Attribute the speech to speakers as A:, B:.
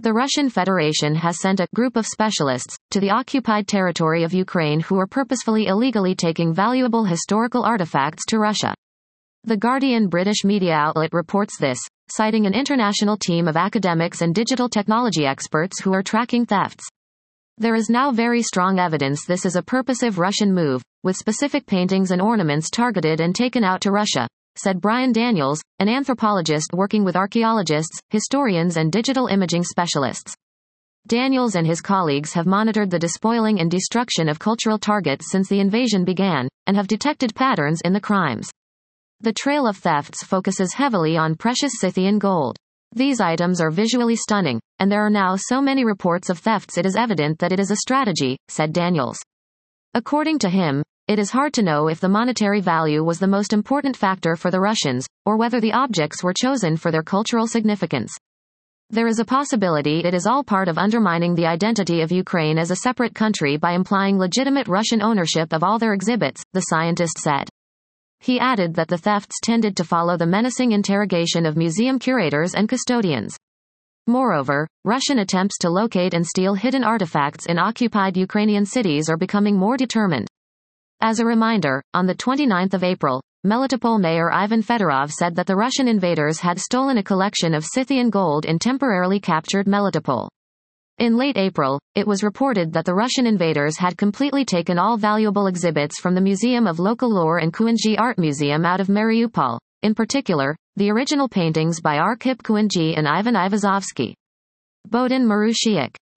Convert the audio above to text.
A: The Russian Federation has sent a group of specialists to the occupied territory of Ukraine who are purposefully illegally taking valuable historical artifacts to Russia. The Guardian British media outlet reports this, citing an international team of academics and digital technology experts who are tracking thefts. There is now very strong evidence this is a purposive Russian move, with specific paintings and ornaments targeted and taken out to Russia, said Brian Daniels, an anthropologist working with archaeologists, historians and digital imaging specialists. Daniels and his colleagues have monitored the despoiling and destruction of cultural targets since the invasion began, and have detected patterns in the crimes. The trail of thefts focuses heavily on precious Scythian gold. These items are visually stunning, and there are now so many reports of thefts it is evident that it is a strategy, said Daniels. According to him, it is hard to know if the monetary value was the most important factor for the Russians, or whether the objects were chosen for their cultural significance. There is a possibility it is all part of undermining the identity of Ukraine as a separate country by implying legitimate Russian ownership of all their exhibits, the scientist said. He added that the thefts tended to follow the menacing interrogation of museum curators and custodians. Moreover, Russian attempts to locate and steal hidden artifacts in occupied Ukrainian cities are becoming more determined. As a reminder, on the 29th of April, Melitopol Mayor Ivan Fedorov said that the Russian invaders had stolen a collection of Scythian gold in temporarily captured Melitopol. In late April, it was reported that the Russian invaders had completely taken all valuable exhibits from the Museum of Local Lore and Kuinji Art Museum out of Mariupol, in particular, the original paintings by Arkhip Kuinji and Ivan Ivazovsky. Bodin Marushiak.